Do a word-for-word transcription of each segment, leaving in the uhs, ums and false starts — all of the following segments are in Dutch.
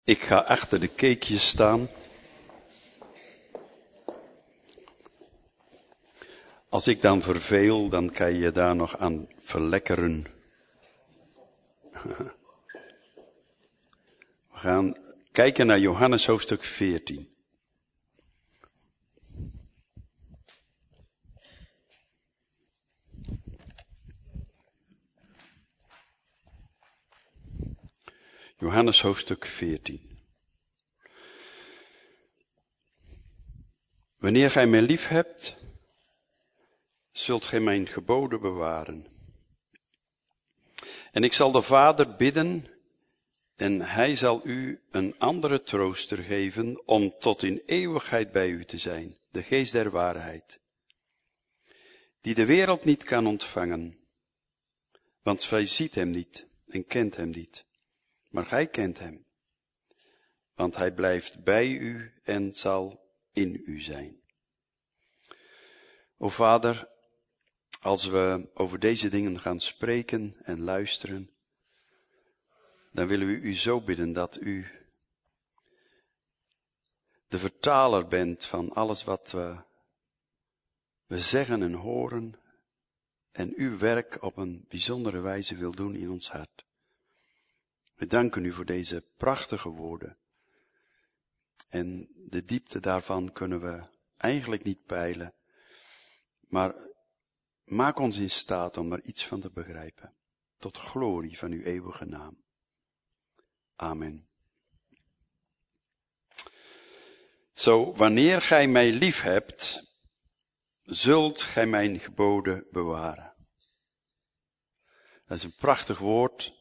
Ik ga achter de cakejes staan. Als ik dan verveel, dan kan je daar nog aan verlekkeren. We gaan kijken naar Johannes hoofdstuk veertien. Johannes hoofdstuk veertien. Wanneer gij mij lief hebt, zult gij mijn geboden bewaren. En ik zal de Vader bidden, en hij zal u een andere trooster geven, om tot in eeuwigheid bij u te zijn, de geest der waarheid, die de wereld niet kan ontvangen, want zij ziet hem niet en kent hem niet. Maar gij kent hem, want hij blijft bij u en zal in u zijn. O Vader, als we over deze dingen gaan spreken en luisteren, dan willen we u zo bidden dat u de vertaler bent van alles wat we, we zeggen en horen en uw werk op een bijzondere wijze wil doen in ons hart. We danken u voor deze prachtige woorden. En de diepte daarvan kunnen we eigenlijk niet peilen. Maar maak ons in staat om er iets van te begrijpen. Tot glorie van uw eeuwige naam. Amen. Zo, wanneer gij mij lief hebt, zult gij mijn geboden bewaren. Dat is een prachtig woord.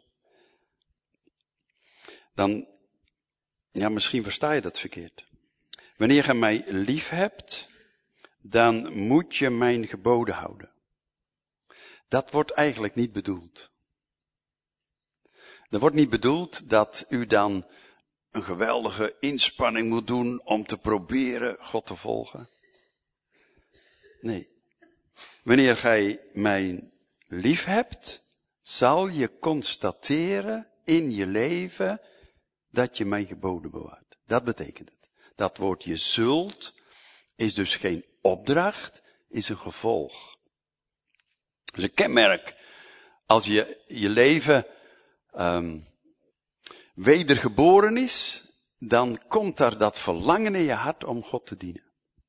Dan, ja, misschien versta je dat verkeerd. Wanneer je mij lief hebt, dan moet je mijn geboden houden. Dat wordt eigenlijk niet bedoeld. Er wordt niet bedoeld dat u dan een geweldige inspanning moet doen om te proberen God te volgen. Nee. Wanneer gij mij lief hebt, zal je constateren in je leven dat je mijn geboden bewaart. Dat betekent het. Dat woord je zult is dus geen opdracht, is een gevolg. Dus een kenmerk. Als je je leven um, wedergeboren is, dan komt daar dat verlangen in je hart om God te dienen.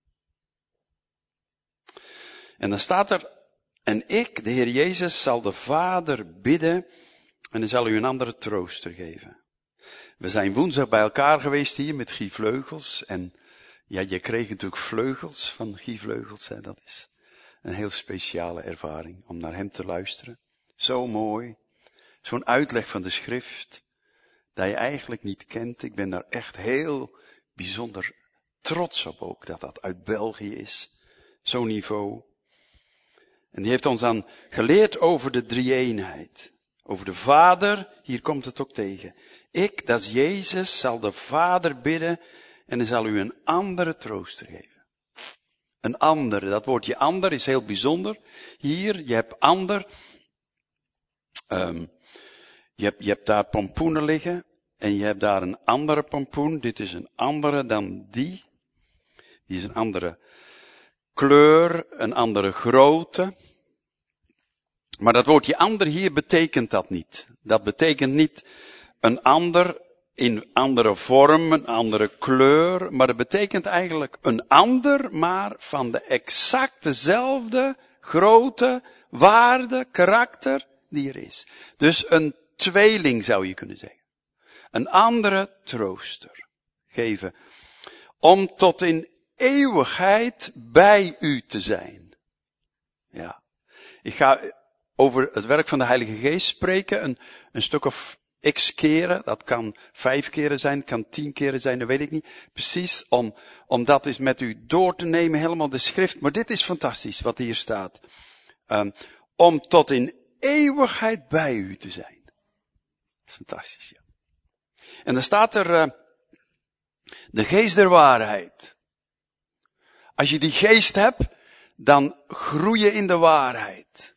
En dan staat er, en ik, de Heer Jezus, zal de Vader bidden en hij zal u een andere trooster geven. We zijn woensdag bij elkaar geweest hier met Guy Vleugels. En ja, je kreeg natuurlijk vleugels van Guy Vleugels. Hè. Dat is een heel speciale ervaring om naar hem te luisteren. Zo mooi. Zo'n uitleg van de schrift dat je eigenlijk niet kent. Ik ben daar echt heel bijzonder trots op ook dat dat uit België is. Zo'n niveau. En die heeft ons dan geleerd over de drie-eenheid. Over de Vader, hier komt het ook tegen. Ik, dat is Jezus, zal de Vader bidden en hij zal u een andere trooster geven. Een andere, dat woordje ander is heel bijzonder. Hier, je hebt ander. Um, je, hebt, je hebt daar pompoenen liggen en je hebt daar een andere pompoen. Dit is een andere dan die. Die is een andere kleur, een andere grootte. Maar dat woordje ander hier betekent dat niet. Dat betekent niet een ander in andere vorm, een andere kleur. Maar het betekent eigenlijk een ander, maar van de exact dezelfde grootte, waarde, karakter die er is. Dus een tweeling zou je kunnen zeggen. Een andere trooster geven. Om tot in eeuwigheid bij u te zijn. Ja. Ik ga over het werk van de Heilige Geest spreken, een, een stuk of x keren, dat kan vijf keren zijn, kan tien keren zijn, dat weet ik niet. Precies, om, om dat eens met u door te nemen, helemaal de schrift. Maar dit is fantastisch, wat hier staat. Um, om tot in eeuwigheid bij u te zijn. Dat is fantastisch, ja. En dan staat er, uh, de geest der waarheid. Als je die geest hebt, dan groei je in de waarheid.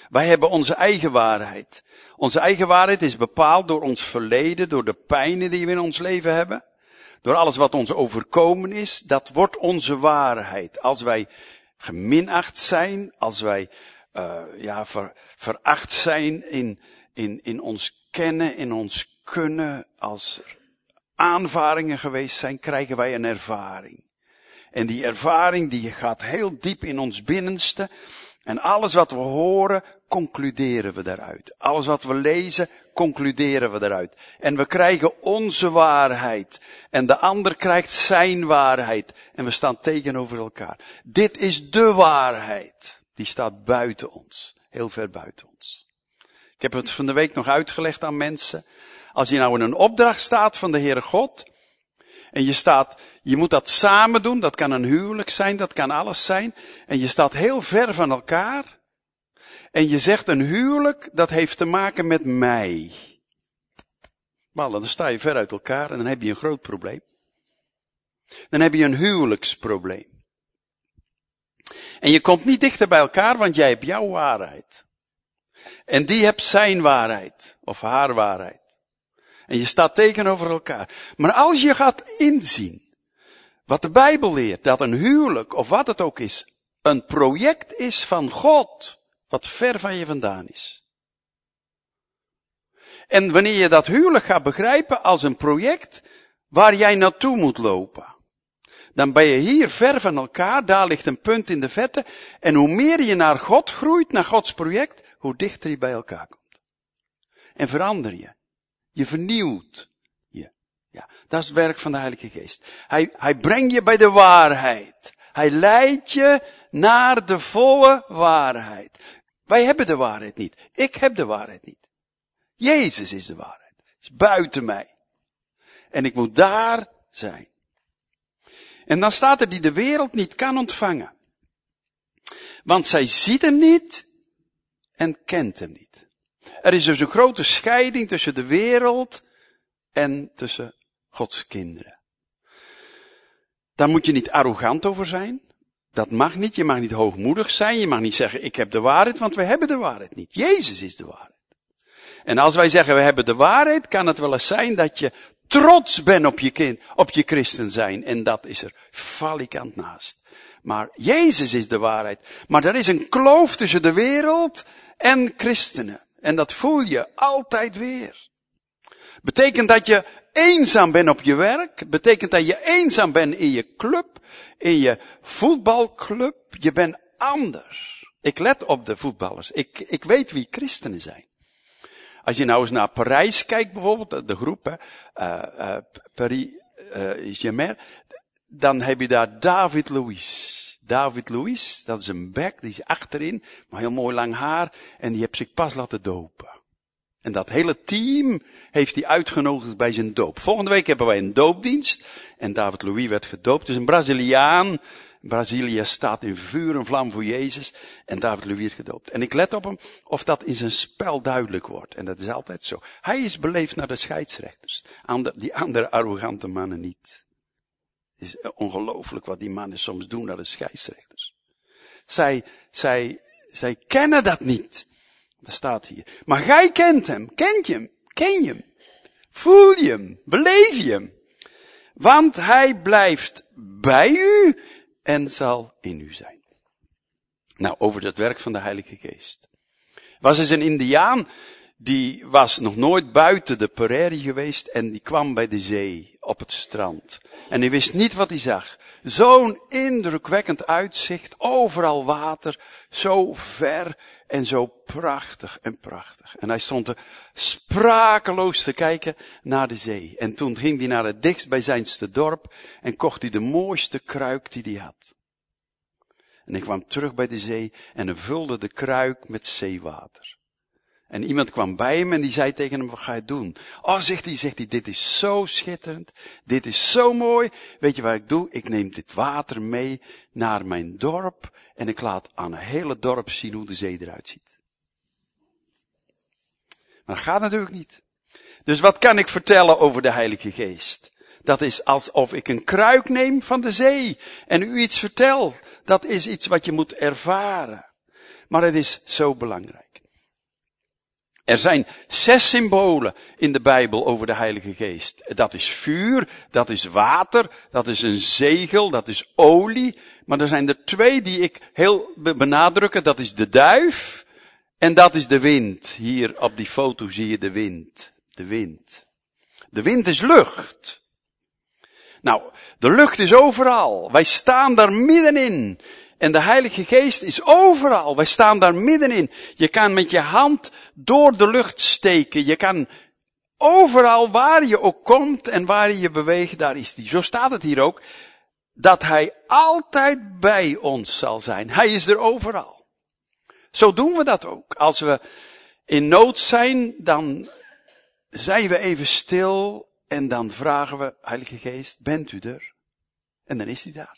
Wij hebben onze eigen waarheid. Onze eigen waarheid is bepaald door ons verleden, door de pijnen die we in ons leven hebben. Door alles wat ons overkomen is, dat wordt onze waarheid. Als wij geminacht zijn, als wij uh, ja, ver, veracht zijn in, in, in ons kennen, in ons kunnen, als er aanvaringen geweest zijn, krijgen wij een ervaring. En die ervaring die gaat heel diep in ons binnenste. En alles wat we horen, concluderen we daaruit. Alles wat we lezen, concluderen we daaruit. En we krijgen onze waarheid. En de ander krijgt zijn waarheid. En we staan tegenover elkaar. Dit is de waarheid. Die staat buiten ons. Heel ver buiten ons. Ik heb het van de week nog uitgelegd aan mensen. Als je nou in een opdracht staat van de Heere God. En je staat, je moet dat samen doen. Dat kan een huwelijk zijn, dat kan alles zijn. En je staat heel ver van elkaar. En je zegt een huwelijk, dat heeft te maken met mij. Maar dan sta je ver uit elkaar en dan heb je een groot probleem. Dan heb je een huwelijksprobleem. En je komt niet dichter bij elkaar, want jij hebt jouw waarheid. En die hebt zijn waarheid, of haar waarheid. En je staat tegenover elkaar. Maar als je gaat inzien, wat de Bijbel leert, dat een huwelijk, of wat het ook is, een project is van God, wat ver van je vandaan is. En wanneer je dat huwelijk gaat begrijpen als een project waar jij naartoe moet lopen, dan ben je hier ver van elkaar, daar ligt een punt in de verte, en hoe meer je naar God groeit, naar Gods project, hoe dichter je bij elkaar komt. En verander je. Je vernieuwt je. Ja, dat is het werk van de Heilige Geest. Hij, hij brengt je bij de waarheid. Hij leidt je naar de volle waarheid. Wij hebben de waarheid niet. Ik heb de waarheid niet. Jezus is de waarheid. Het is buiten mij. En ik moet daar zijn. En dan staat er die de wereld niet kan ontvangen. Want zij ziet hem niet en kent hem niet. Er is dus een grote scheiding tussen de wereld en tussen Gods kinderen. Daar moet je niet arrogant over zijn. Dat mag niet. Je mag niet hoogmoedig zijn. Je mag niet zeggen, ik heb de waarheid, want we hebben de waarheid niet. Jezus is de waarheid. En als wij zeggen, we hebben de waarheid, kan het wel eens zijn dat je trots bent op je kind, op je christen zijn. En dat is er falikant naast. Maar Jezus is de waarheid. Maar er is een kloof tussen de wereld en christenen. En dat voel je altijd weer. Betekent dat je eenzaam bent op je werk. Betekent dat je eenzaam bent in je club. In je voetbalclub. Je bent anders. Ik let op de voetballers. Ik, ik weet wie christenen zijn. Als je nou eens naar Parijs kijkt bijvoorbeeld. De groep, hè, uh, uh, Paris uh, Saint-Germain. Dan heb je daar David Luiz. David Luiz, dat is een bek, die is achterin, maar heel mooi lang haar, en die heeft zich pas laten dopen. En dat hele team heeft hij uitgenodigd bij zijn doop. Volgende week hebben wij een doopdienst, en David Luiz werd gedoopt. Dus een Braziliaan, Brazilië staat in vuur en vlam voor Jezus, en David Luiz werd gedoopt. En ik let op hem, of dat in zijn spel duidelijk wordt. En dat is altijd zo. Hij is beleefd naar de scheidsrechters, die andere arrogante mannen niet. Het is ongelooflijk wat die mannen soms doen naar de scheidsrechters. Zij, zij, zij kennen dat niet. Dat staat hier. Maar gij kent hem. Kent je hem? Ken je hem? Voel je hem? Beleef je hem? Want hij blijft bij u en zal in u zijn. Nou, over het werk van de Heilige Geest. Was eens een Indiaan, die was nog nooit buiten de prairie geweest en die kwam bij de zee op het strand. En hij wist niet wat hij zag. Zo'n indrukwekkend uitzicht, overal water, zo ver en zo prachtig en prachtig. En hij stond er sprakeloos te kijken naar de zee. En toen ging hij naar het dichtstbijzijnste dorp en kocht hij de mooiste kruik die hij had. En hij kwam terug bij de zee en hij vulde de kruik met zeewater. En iemand kwam bij hem en die zei tegen hem, wat ga je doen? Oh, zegt hij, zegt hij, dit is zo schitterend. Dit is zo mooi. Weet je wat ik doe? Ik neem dit water mee naar mijn dorp en ik laat aan het hele dorp zien hoe de zee eruit ziet. Maar dat gaat natuurlijk niet. Dus wat kan ik vertellen over de Heilige Geest? Dat is alsof ik een kruik neem van de zee en u iets vertel. Dat is iets wat je moet ervaren. Maar het is zo belangrijk. Er zijn zes symbolen in de Bijbel over de Heilige Geest. Dat is vuur, dat is water, dat is een zegel, dat is olie. Maar er zijn er twee die ik heel benadrukken. Dat is de duif en dat is de wind. Hier op die foto zie je de wind. De wind. De wind is lucht. Nou, de lucht is overal. Wij staan daar middenin. En de Heilige Geest is overal. Wij staan daar middenin. Je kan met je hand door de lucht steken. Je kan overal waar je ook komt en waar je je beweegt, daar is hij. Zo staat het hier ook. Dat hij altijd bij ons zal zijn. Hij is er overal. Zo doen we dat ook. Als we in nood zijn, dan zijn we even stil en dan vragen we, Heilige Geest, bent u er? En dan is hij daar.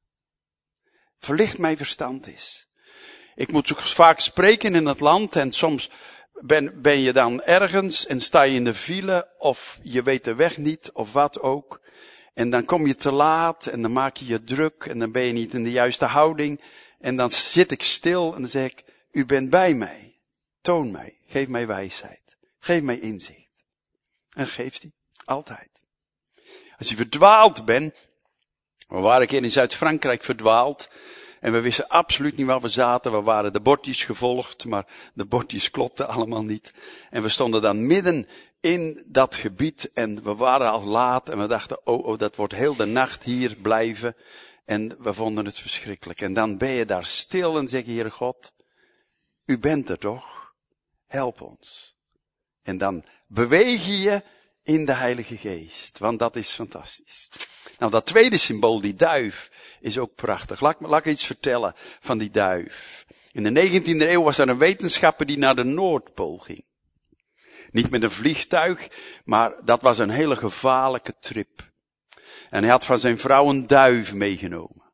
Verlicht mijn verstand is. Ik moet zo vaak spreken in het land en soms ben, ben je dan ergens en sta je in de file of je weet de weg niet of wat ook. En dan kom je te laat en dan maak je je druk en dan ben je niet in de juiste houding. En dan zit ik stil en dan zeg ik, u bent bij mij. Toon mij, geef mij wijsheid, geef mij inzicht. En geeft hij, altijd. Als je verdwaald bent, we waren een keer in Zuid-Frankrijk verdwaald. En we wisten absoluut niet waar we zaten. We waren de bordjes gevolgd, maar de bordjes klopten allemaal niet. En we stonden dan midden in dat gebied en we waren al laat. En we dachten, oh, oh, dat wordt heel de nacht hier blijven. En we vonden het verschrikkelijk. En dan ben je daar stil en zeg je, Heere God, u bent er toch? Help ons. En dan beweeg je je in de Heilige Geest. Want dat is fantastisch. Nou, dat tweede symbool, die duif, is ook prachtig. Laat, laat ik iets vertellen van die duif. In de negentiende eeuw was er een wetenschapper die naar de Noordpool ging. Niet met een vliegtuig, maar dat was een hele gevaarlijke trip. En hij had van zijn vrouw een duif meegenomen.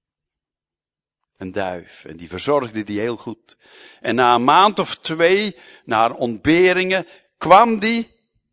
Een duif. En die verzorgde die heel goed. En na een maand of twee, na ontberingen, kwam die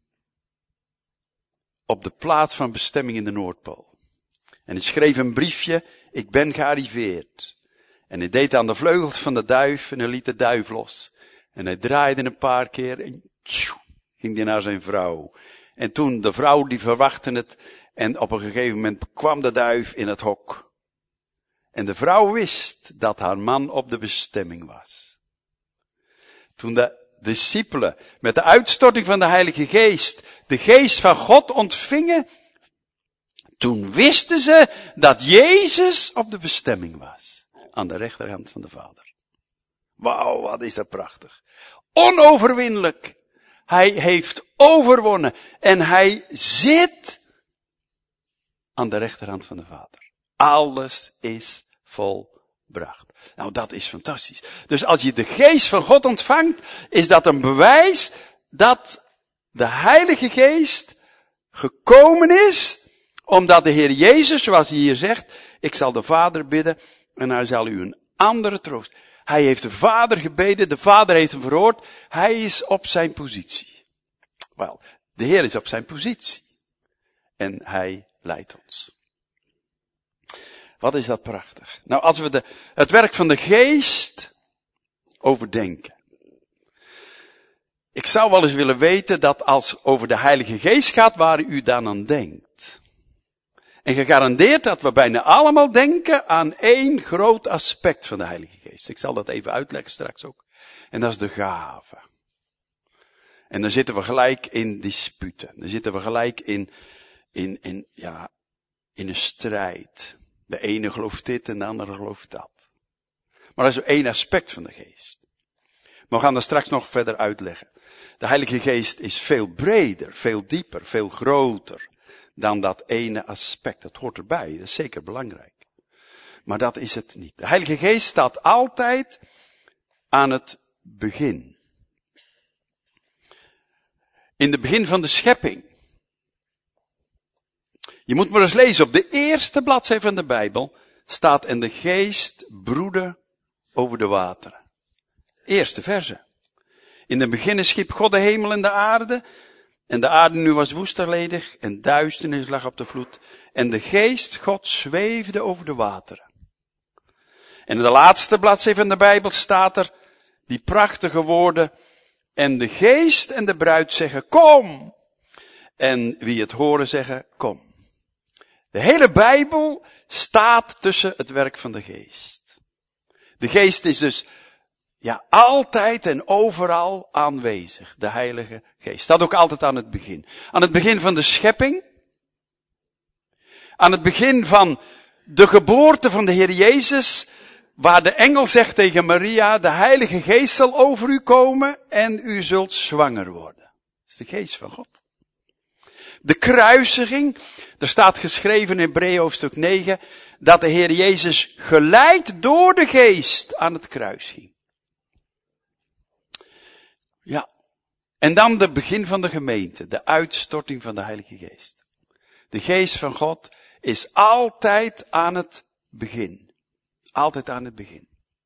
op de plaats van bestemming in de Noordpool. En hij schreef een briefje, ik ben gearriveerd. En hij deed aan de vleugels van de duif en hij liet de duif los. En hij draaide een paar keer en tjoe, ging hij naar zijn vrouw. En toen de vrouw die verwachtte het en op een gegeven moment kwam de duif in het hok. En de vrouw wist dat haar man op de bestemming was. Toen de discipelen met de uitstorting van de Heilige Geest de geest van God ontvingen, toen wisten ze dat Jezus op de bestemming was. Aan de rechterhand van de Vader. Wauw, wat is dat prachtig. Onoverwinnelijk. Hij heeft overwonnen. En hij zit aan de rechterhand van de Vader. Alles is volbracht. Nou, dat is fantastisch. Dus als je de geest van God ontvangt, is dat een bewijs dat de Heilige Geest gekomen is, omdat de Heer Jezus, zoals hij hier zegt, ik zal de Vader bidden en hij zal u een andere troost. Hij heeft de Vader gebeden, de Vader heeft hem verhoord, hij is op zijn positie. Wel, de Heer is op zijn positie. En hij leidt ons. Wat is dat prachtig. Nou, als we de, het werk van de Geest overdenken. Ik zou wel eens willen weten dat als over de Heilige Geest gaat, waar u dan aan denkt. En gegarandeerd dat we bijna allemaal denken aan één groot aspect van de Heilige Geest. Ik zal dat even uitleggen straks ook. En dat is de gave. En dan zitten we gelijk in disputen. Dan zitten we gelijk in, in, in, ja, in een strijd. De ene gelooft dit en de andere gelooft dat. Maar dat is één aspect van de Geest. Maar we gaan dat straks nog verder uitleggen. De Heilige Geest is veel breder, veel dieper, veel groter dan dat ene aspect. Dat hoort erbij, dat is zeker belangrijk. Maar dat is het niet. De Heilige Geest staat altijd aan het begin. In het begin van de schepping. Je moet maar eens lezen, op de eerste bladzijde van de Bijbel staat en de Geest broedde over de wateren. Eerste verse. In het begin schiep God de hemel en de aarde. En de aarde nu was woesterledig en duisternis lag op de vloed. En de Geest God zweefde over de wateren. En in de laatste bladzijde van de Bijbel staat er die prachtige woorden. En de geest en de bruid zeggen, kom. En wie het horen zeggen, kom. De hele Bijbel staat tussen het werk van de geest. De geest is dus, ja, altijd en overal aanwezig. De Heilige Geest. Staat ook altijd aan het begin. Aan het begin van de schepping. Aan het begin van de geboorte van de Heer Jezus, waar de engel zegt tegen Maria, de Heilige Geest zal over u komen en u zult zwanger worden. Dat is de Geest van God. De kruisiging, er staat geschreven in Hebreeën hoofdstuk negen, dat de Heer Jezus geleid door de Geest aan het kruis ging. Ja. En dan de begin van de gemeente, de uitstorting van de Heilige Geest. De Geest van God is altijd aan het begin. Altijd aan het begin.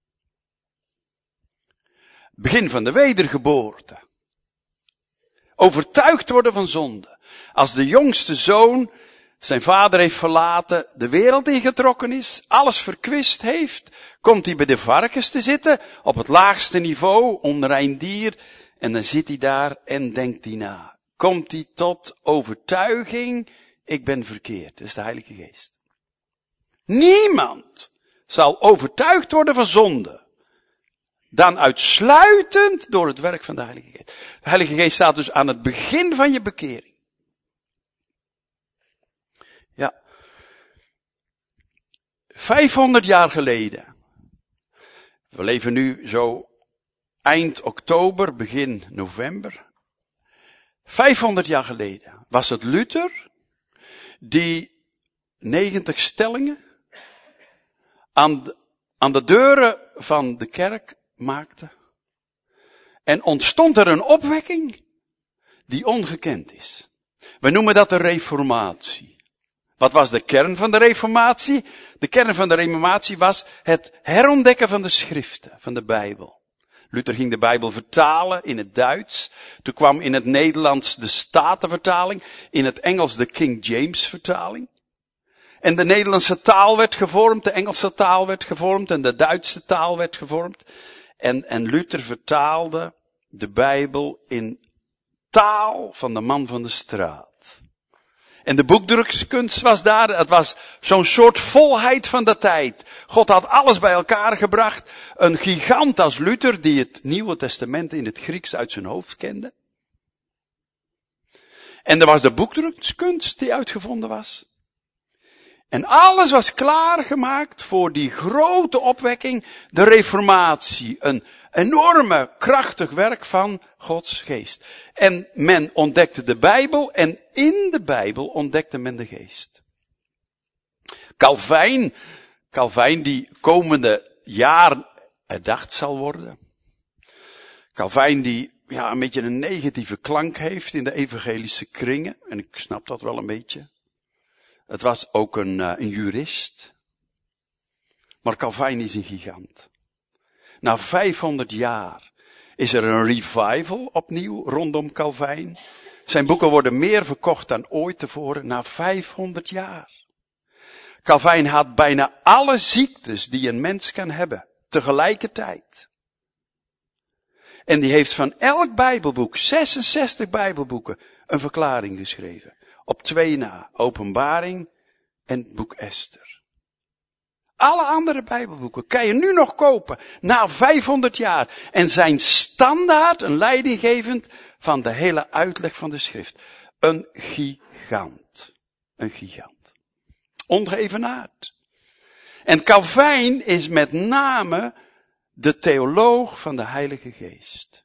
Begin van de wedergeboorte. Overtuigd worden van zonde. Als de jongste zoon zijn vader heeft verlaten, de wereld ingetrokken is, alles verkwist heeft, komt hij bij de varkens te zitten, op het laagste niveau, onrein dier, en dan zit hij daar en denkt hij na. Komt hij tot overtuiging, ik ben verkeerd. Dat is de Heilige Geest. Niemand zal overtuigd worden van zonde. Dan uitsluitend door het werk van de Heilige Geest. De Heilige Geest staat dus aan het begin van je bekering. Ja. vijfhonderd jaar geleden. We leven nu zo eind oktober, begin november. vijfhonderd jaar geleden was het Luther die negentig stellingen aan de, aan de deuren van de kerk maakte. En ontstond er een opwekking die ongekend is. We noemen dat de reformatie. Wat was de kern van de reformatie? De kern van de reformatie was het herontdekken van de schriften, van de Bijbel. Luther ging de Bijbel vertalen in het Duits. Toen kwam in het Nederlands de Statenvertaling, in het Engels de King James vertaling. En de Nederlandse taal werd gevormd, de Engelse taal werd gevormd en de Duitse taal werd gevormd. En, en Luther vertaalde de Bijbel in taal van de man van de straat. En de boekdrukskunst was daar, het was zo'n soort volheid van de tijd. God had alles bij elkaar gebracht. Een gigant als Luther, die het Nieuwe Testament in het Grieks uit zijn hoofd kende. En er was de boekdrukskunst die uitgevonden was. En alles was klaargemaakt voor die grote opwekking, de reformatie. Een enorme, krachtig werk van Gods geest. En men ontdekte de Bijbel en in de Bijbel ontdekte men de geest. Calvijn, Calvijn die komende jaar herdacht zal worden. Calvijn die ja, een beetje een negatieve klank heeft in de evangelische kringen. En ik snap dat wel een beetje. Het was ook een, uh, een jurist. Maar Calvijn is een gigant. Na vijfhonderd jaar is er een revival opnieuw rondom Calvijn. Zijn boeken worden meer verkocht dan ooit tevoren na vijfhonderd jaar. Calvijn had bijna alle ziektes die een mens kan hebben, tegelijkertijd. En die heeft van elk Bijbelboek, zesenzestig Bijbelboeken, een verklaring geschreven. Op twee na, Openbaring en het boek Esther. Alle andere Bijbelboeken kan je nu nog kopen, na vijfhonderd jaar. En zijn standaard, een leidinggevend van de hele uitleg van de schrift. Een gigant. Een gigant. Ongeëvenaard. En Calvijn is met name de theoloog van de Heilige Geest.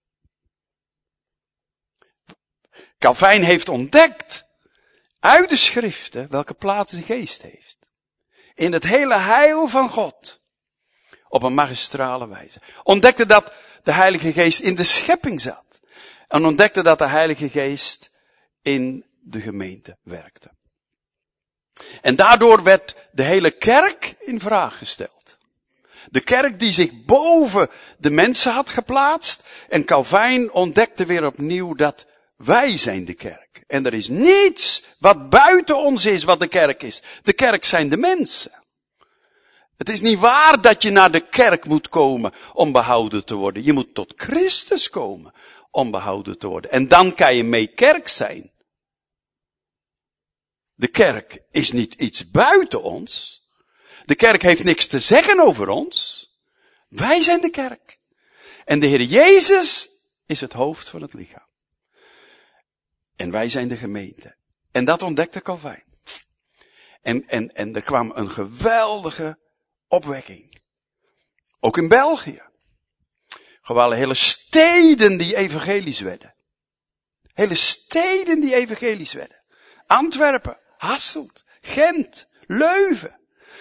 Calvijn heeft ontdekt uit de schriften welke plaats de geest heeft. In het hele heil van God. Op een magistrale wijze. Ontdekte dat de Heilige Geest in de schepping zat. En ontdekte dat de Heilige Geest in de gemeente werkte. En daardoor werd de hele kerk in vraag gesteld. De kerk die zich boven de mensen had geplaatst. En Calvijn ontdekte weer opnieuw dat wij zijn de kerk. En er is niets wat buiten ons is wat de kerk is. De kerk zijn de mensen. Het is niet waar dat je naar de kerk moet komen om behouden te worden. Je moet tot Christus komen om behouden te worden. En dan kan je mee kerk zijn. De kerk is niet iets buiten ons. De kerk heeft niks te zeggen over ons. Wij zijn de kerk. En de Heer Jezus is het hoofd van het lichaam. En wij zijn de gemeente. En dat ontdekte Calvijn. En, en, en er kwam een geweldige opwekking. Ook in België. Gewoon hele steden die evangelisch werden. Hele steden die evangelisch werden. Antwerpen, Hasselt, Gent, Leuven.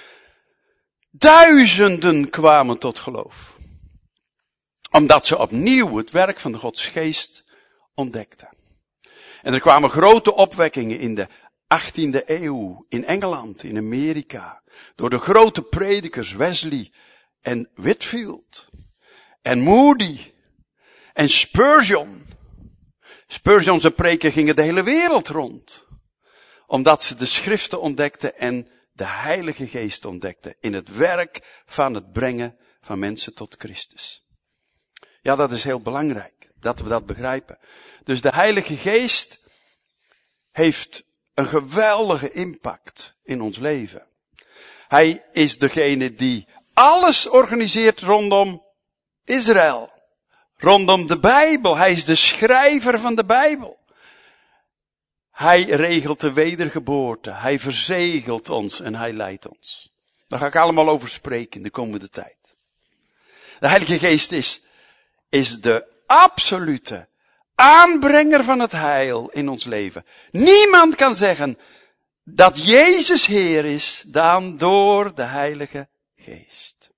Duizenden kwamen tot geloof. Omdat ze opnieuw het werk van de Gods Geest ontdekten. En er kwamen grote opwekkingen in de achttiende eeuw. In Engeland, in Amerika. Door de grote predikers Wesley en Whitfield. En Moody. En Spurgeon. Spurgeon zijn preken gingen de hele wereld rond. Omdat ze de schriften ontdekten en de Heilige Geest ontdekten. In het werk van het brengen van mensen tot Christus. Ja, dat is heel belangrijk. Dat we dat begrijpen. Dus de Heilige Geest heeft een geweldige impact in ons leven. Hij is degene die alles organiseert rondom Israël. Rondom de Bijbel. Hij is de schrijver van de Bijbel. Hij regelt de wedergeboorte. Hij verzegelt ons en hij leidt ons. Daar ga ik allemaal over spreken in de komende tijd. De Heilige Geest is, is de absolute aanbrenger van het heil in ons leven. Niemand kan zeggen dat Jezus Heer is dan door de Heilige Geest.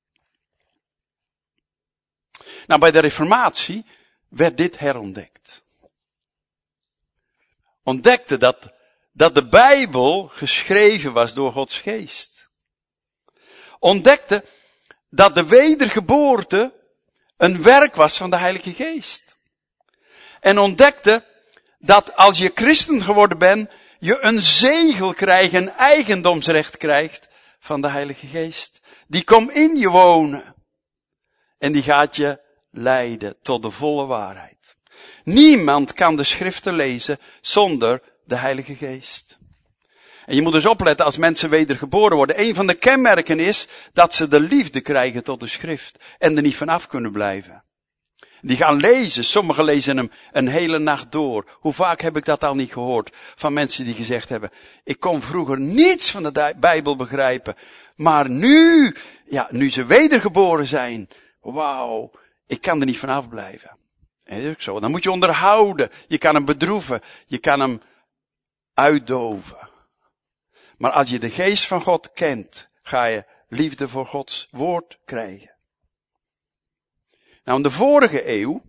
Nou, bij de Reformatie werd dit herontdekt. Ontdekte dat, dat de Bijbel geschreven was door Gods Geest. Ontdekte dat de wedergeboorte een werk was van de Heilige Geest. En ontdekte dat als je christen geworden bent, je een zegel krijgt, een eigendomsrecht krijgt van de Heilige Geest. Die komt in je wonen. En die gaat je leiden tot de volle waarheid. Niemand kan de schriften lezen zonder de Heilige Geest. En je moet dus opletten als mensen wedergeboren worden. Een van de kenmerken is dat ze de liefde krijgen tot de schrift. En er niet vanaf kunnen blijven. Die gaan lezen. Sommigen lezen hem een hele nacht door. Hoe vaak heb ik dat al niet gehoord van mensen die gezegd hebben: ik kon vroeger niets van de Bijbel begrijpen. Maar nu, ja, nu ze wedergeboren zijn. Wauw, ik kan er niet vanaf blijven. En dat is ook zo. Dan moet je onderhouden. Je kan hem bedroeven. Je kan hem uitdoven. Maar als je de geest van God kent, ga je liefde voor Gods woord krijgen. Nou, in de vorige eeuw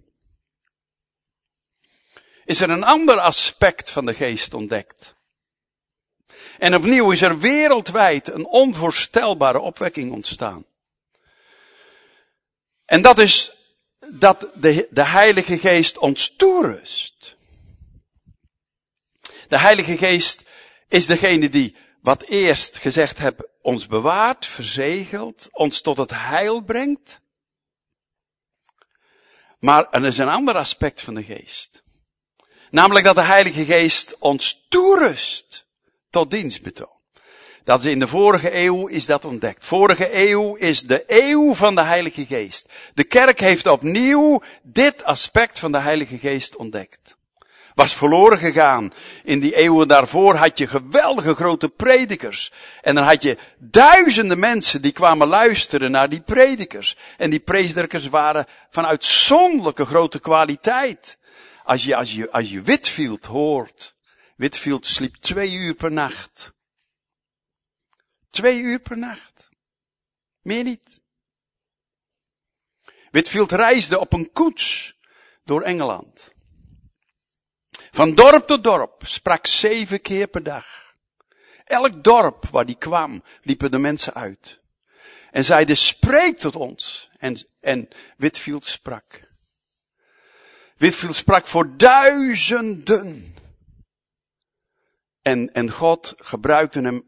is er een ander aspect van de geest ontdekt. En opnieuw is er wereldwijd een onvoorstelbare opwekking ontstaan. En dat is dat de, de Heilige Geest ons toerust. De Heilige Geest is degene die, wat eerst gezegd heb, ons bewaart, verzegelt, ons tot het heil brengt. Maar er is een ander aspect van de geest. Namelijk dat de Heilige Geest ons toerust tot dienstbetoon. Dat is in de vorige eeuw is dat ontdekt. Vorige eeuw is de eeuw van de Heilige Geest. De kerk heeft opnieuw dit aspect van de Heilige Geest ontdekt. Was verloren gegaan. In die eeuwen daarvoor had je geweldige grote predikers. En dan had je duizenden mensen die kwamen luisteren naar die predikers. En die predikers waren van uitzonderlijke grote kwaliteit. Als je, als je, als je Whitfield hoort. Whitfield sliep twee uur per nacht. Twee uur per nacht. Meer niet. Whitfield reisde op een koets door Engeland. Van dorp tot dorp, sprak zeven keer per dag. Elk dorp waar die kwam, liepen de mensen uit. En zeiden, spreek tot ons. En, en Whitfield sprak. Whitfield sprak voor duizenden. En, en God gebruikte hem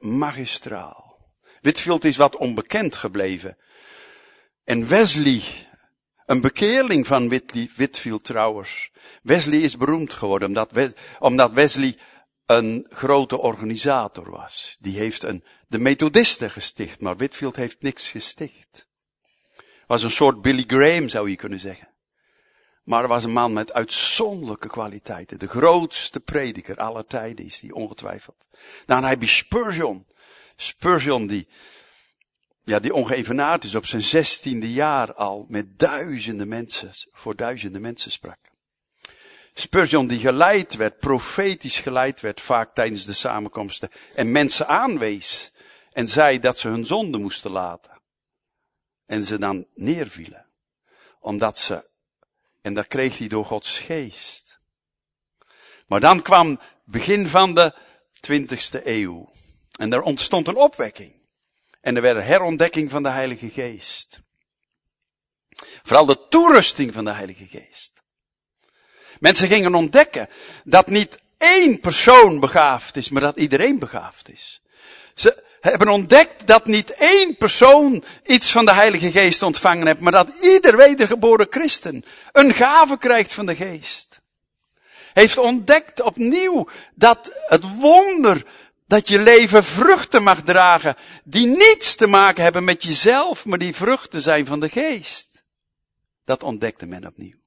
magistraal. Whitfield is wat onbekend gebleven. En Wesley, Een bekeerling van Whitefield trouwens. Wesley is beroemd geworden omdat, We- omdat Wesley een grote organisator was. Die heeft een, de Methodisten gesticht, maar Whitefield heeft niks gesticht. Was een soort Billy Graham zou je kunnen zeggen. Maar er was een man met uitzonderlijke kwaliteiten. De grootste prediker aller tijden is die ongetwijfeld. Dan heb je Spurgeon. Spurgeon die, ja, die ongeëvenaard is op zijn zestiende jaar al met duizenden mensen, voor duizenden mensen sprak. Spurgeon die geleid werd, profetisch geleid werd vaak tijdens de samenkomsten en mensen aanwees en zei dat ze hun zonde moesten laten. En ze dan neervielen. Omdat ze, en dat kreeg hij door Gods geest. Maar dan kwam begin van de twintigste eeuw. En er ontstond een opwekking. En er werd een herontdekking van de Heilige Geest. Vooral de toerusting van de Heilige Geest. Mensen gingen ontdekken dat niet één persoon begaafd is, maar dat iedereen begaafd is. Ze hebben ontdekt dat niet één persoon iets van de Heilige Geest ontvangen heeft, maar dat ieder wedergeboren christen een gave krijgt van de Geest. Heeft ontdekt opnieuw dat het wonder dat je leven vruchten mag dragen, die niets te maken hebben met jezelf, maar die vruchten zijn van de Geest. Dat ontdekte men opnieuw.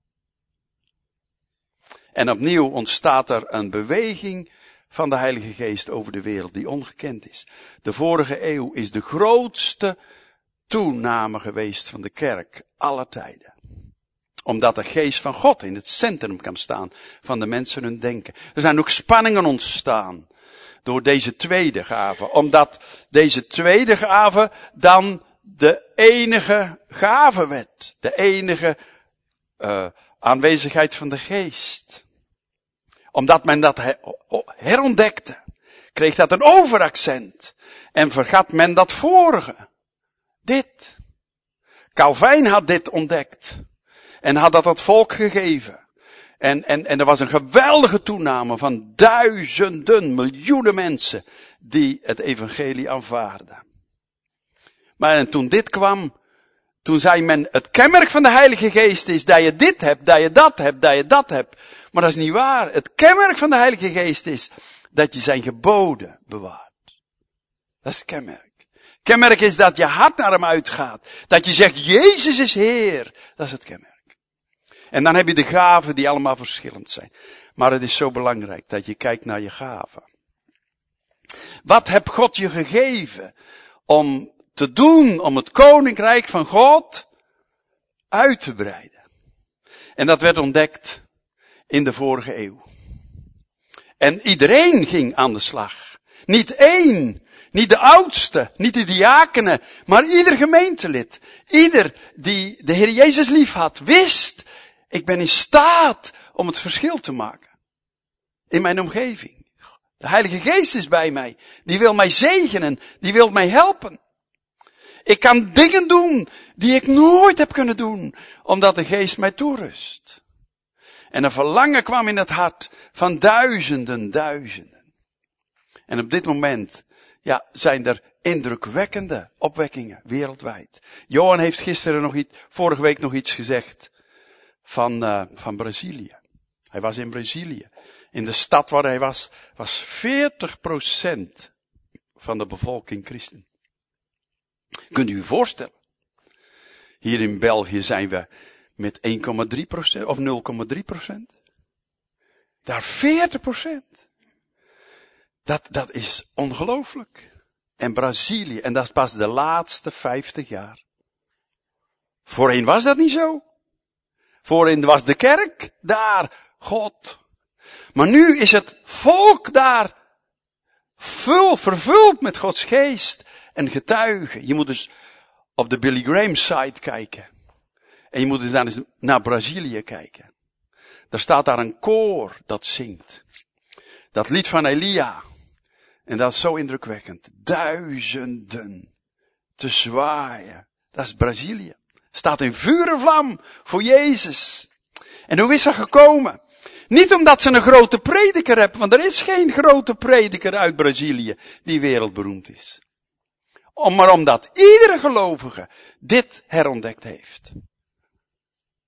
En opnieuw ontstaat er een beweging van de Heilige Geest over de wereld die ongekend is. De vorige eeuw is de grootste toename geweest van de kerk aller tijden. Omdat de geest van God in het centrum kan staan van de mensen hun denken. Er zijn ook spanningen ontstaan door deze tweede gave. Omdat deze tweede gave dan de enige gave werd. De enige uh, aanwezigheid van de geest. Omdat men dat herontdekte, kreeg dat een overaccent. En vergat men dat vorige. Dit. Calvijn had dit ontdekt. En had dat het volk gegeven. En, en, en er was een geweldige toename van duizenden, miljoenen mensen die het evangelie aanvaarden. Maar en toen dit kwam, toen zei men, het kenmerk van de Heilige Geest is dat je dit hebt, dat je dat hebt, dat je dat hebt. Maar dat is niet waar. Het kenmerk van de Heilige Geest is dat je zijn geboden bewaart. Dat is het kenmerk. Kenmerk is dat je hart naar hem uitgaat. Dat je zegt, Jezus is Heer. Dat is het kenmerk. En dan heb je de gaven die allemaal verschillend zijn. Maar het is zo belangrijk dat je kijkt naar je gaven. Wat heb God je gegeven om te doen, om het koninkrijk van God uit te breiden? En dat werd ontdekt in de vorige eeuw. En iedereen ging aan de slag. Niet één, niet de oudste, niet de diakenen, maar ieder gemeentelid. Ieder die de Heer Jezus lief had, wist, ik ben in staat om het verschil te maken. In mijn omgeving. De Heilige Geest is bij mij. Die wil mij zegenen. Die wil mij helpen. Ik kan dingen doen die ik nooit heb kunnen doen, omdat de Geest mij toerust. En een verlangen kwam in het hart van duizenden, duizenden. En op dit moment, ja, zijn er indrukwekkende opwekkingen wereldwijd. Johan heeft gisteren nog iets, vorige week nog iets gezegd van, uh, van Brazilië. Hij was in Brazilië. In de stad waar hij was, was veertig procent van de bevolking christen. Kunt u u voorstellen? Hier in België zijn we met één komma drie procent of nul komma drie procent. Daar veertig procent. Dat, dat is ongelooflijk. En Brazilië, en dat is pas de laatste vijftig jaar. Voorheen was dat niet zo. Voorheen was de kerk daar God. Maar nu is het volk daar vul, vervuld met Gods geest en getuigen. Je moet dus op de Billy Graham site kijken. En je moet dus dan eens naar Brazilië kijken. Daar staat daar een koor dat zingt. Dat lied van Elia. En dat is zo indrukwekkend. Duizenden te zwaaien. Dat is Brazilië. Staat in vuur en vlam voor Jezus. En hoe is dat gekomen? Niet omdat ze een grote prediker hebben, want er is geen grote prediker uit Brazilië die wereldberoemd is. Maar omdat iedere gelovige dit herontdekt heeft.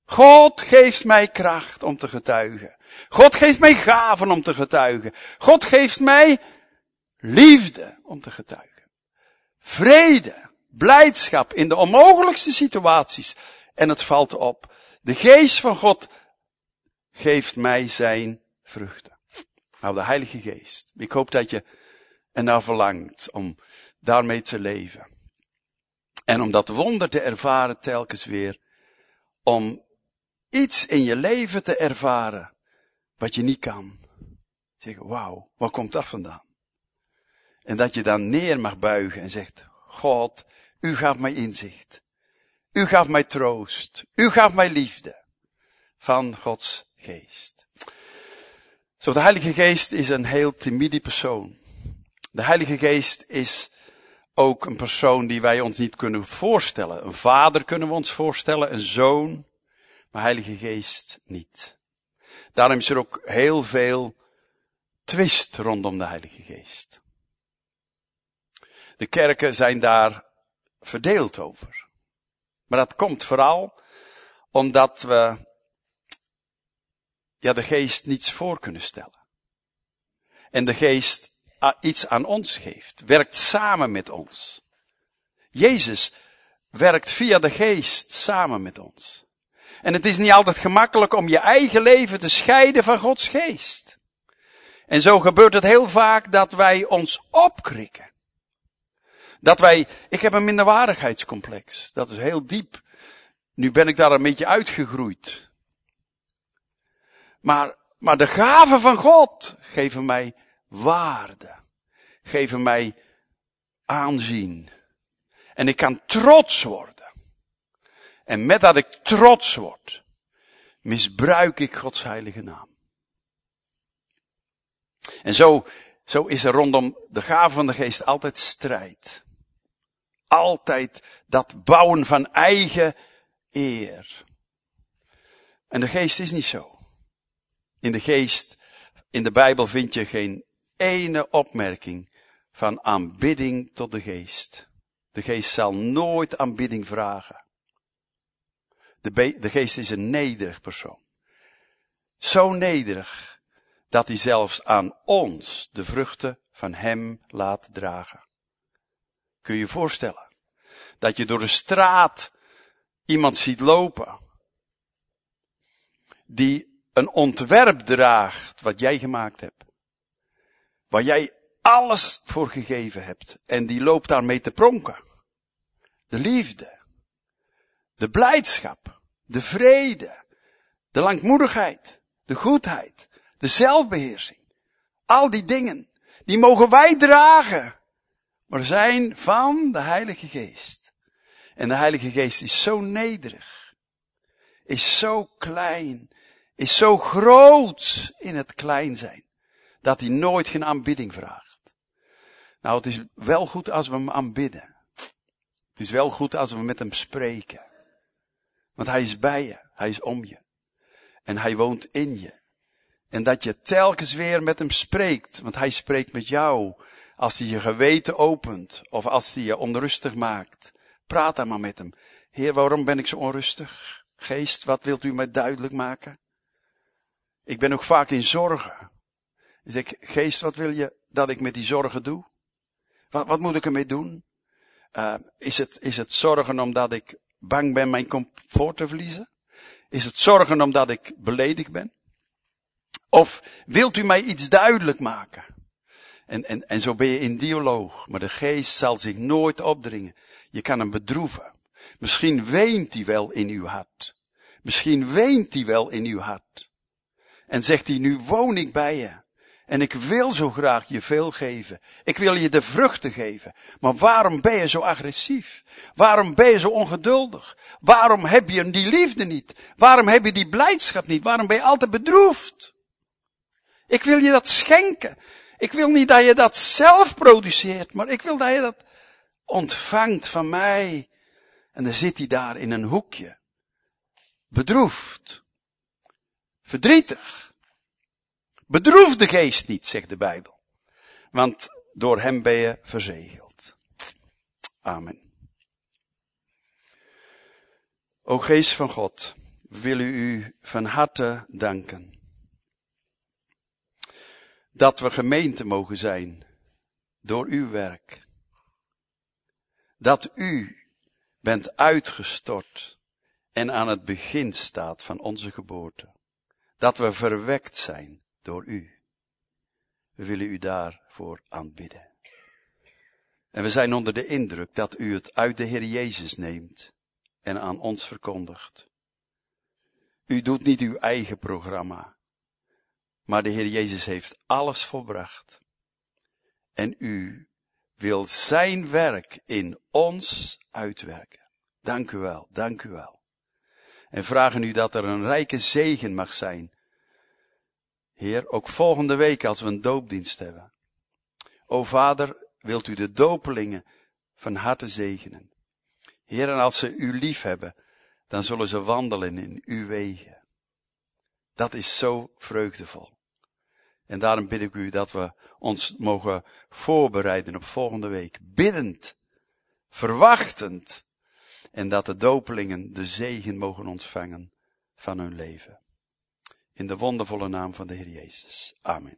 God geeft mij kracht om te getuigen. God geeft mij gaven om te getuigen. God geeft mij liefde om te getuigen. Vrede, blijdschap in de onmogelijkste situaties. En het valt op. De geest van God geeft mij zijn vruchten. Nou, de Heilige Geest. Ik hoop dat je ernaar verlangt om daarmee te leven. En om dat wonder te ervaren telkens weer. Om iets in je leven te ervaren wat je niet kan. Zeggen, wauw, waar komt dat vandaan? En dat je dan neer mag buigen en zegt, God, u gaf mij inzicht. U gaf mij troost. U gaf mij liefde. Van Gods geest. Zo, de Heilige Geest is een heel timide persoon. De Heilige Geest is ook een persoon die wij ons niet kunnen voorstellen. Een vader kunnen we ons voorstellen, een zoon. Maar Heilige Geest niet. Daarom is er ook heel veel twist rondom de Heilige Geest. De kerken zijn daar verdeeld over. Maar dat komt vooral omdat we ja, de Geest niets voor kunnen stellen. En de Geest iets aan ons geeft. Werkt samen met ons. Jezus werkt via de Geest samen met ons. En het is niet altijd gemakkelijk om je eigen leven te scheiden van Gods Geest. En zo gebeurt het heel vaak dat wij ons opkrikken. Dat wij, ik heb een minderwaardigheidscomplex. Dat is heel diep. Nu ben ik daar een beetje uitgegroeid. Maar, maar de gaven van God geven mij waarde. Geven mij aanzien. En ik kan trots worden. En met dat ik trots word, misbruik ik Gods heilige naam. En zo, zo is er rondom de gaven van de Geest altijd strijd. Altijd dat bouwen van eigen eer. En de Geest is niet zo. In de Geest, in de Bijbel vind je geen ene opmerking van aanbidding tot de Geest. De Geest zal nooit aanbidding vragen. De, be- de Geest is een nederig persoon. Zo nederig dat hij zelfs aan ons de vruchten van hem laat dragen. Kun je je voorstellen dat je door de straat iemand ziet lopen die een ontwerp draagt wat jij gemaakt hebt. Waar jij alles voor gegeven hebt en die loopt daarmee te pronken. De liefde. De blijdschap, de vrede, de langmoedigheid, de goedheid, de zelfbeheersing. Al die dingen, die mogen wij dragen, maar zijn van de Heilige Geest. En de Heilige Geest is zo nederig, is zo klein, is zo groot in het klein zijn, dat hij nooit geen aanbidding vraagt. Nou, het is wel goed als we hem aanbidden. Het is wel goed als we met hem spreken. Want hij is bij je, hij is om je. En hij woont in je. En dat je telkens weer met hem spreekt, want hij spreekt met jou. Als hij je geweten opent, of als hij je onrustig maakt. Praat dan maar met hem. Heer, waarom ben ik zo onrustig? Geest, wat wilt u mij duidelijk maken? Ik ben ook vaak in zorgen. Dan zeg ik, Geest, wat wil je dat ik met die zorgen doe? Wat, wat moet ik ermee doen? Uh, is het, is het zorgen omdat ik bang ben mijn comfort te verliezen? Is het zorgen omdat ik beledigd ben? Of wilt u mij iets duidelijk maken? En, en, en zo ben je in dialoog. Maar de Geest zal zich nooit opdringen. Je kan hem bedroeven. Misschien weent hij wel in uw hart. Misschien weent hij wel in uw hart. En zegt hij, nu woon ik bij je. En ik wil zo graag je veel geven. Ik wil je de vruchten geven. Maar waarom ben je zo agressief? Waarom ben je zo ongeduldig? Waarom heb je die liefde niet? Waarom heb je die blijdschap niet? Waarom ben je altijd bedroefd? Ik wil je dat schenken. Ik wil niet dat je dat zelf produceert, maar ik wil dat je dat ontvangt van mij. En dan zit hij daar in een hoekje. Bedroefd. Verdrietig. Bedroef de geest niet, zegt de Bijbel. Want door hem ben je verzegeld. Amen. O Geest van God, willen u van harte danken. Dat we gemeente mogen zijn door uw werk. Dat u bent uitgestort en aan het begin staat van onze geboorte. Dat we verwekt zijn door u. We willen u daarvoor aanbidden. En we zijn onder de indruk dat u het uit de Heer Jezus neemt en aan ons verkondigt. U doet niet uw eigen programma, maar de Heer Jezus heeft alles volbracht. En u wil zijn werk in ons uitwerken. Dank u wel, dank u wel. En vragen u dat er een rijke zegen mag zijn. Heer, ook volgende week als we een doopdienst hebben. O Vader, wilt u de dopelingen van harte zegenen. Heer, en als ze u lief hebben, dan zullen ze wandelen in uw wegen. Dat is zo vreugdevol. En daarom bid ik u dat we ons mogen voorbereiden op volgende week. Biddend, verwachtend. En dat de dopelingen de zegen mogen ontvangen van hun leven. In de wondervolle naam van de Heer Jezus. Amen.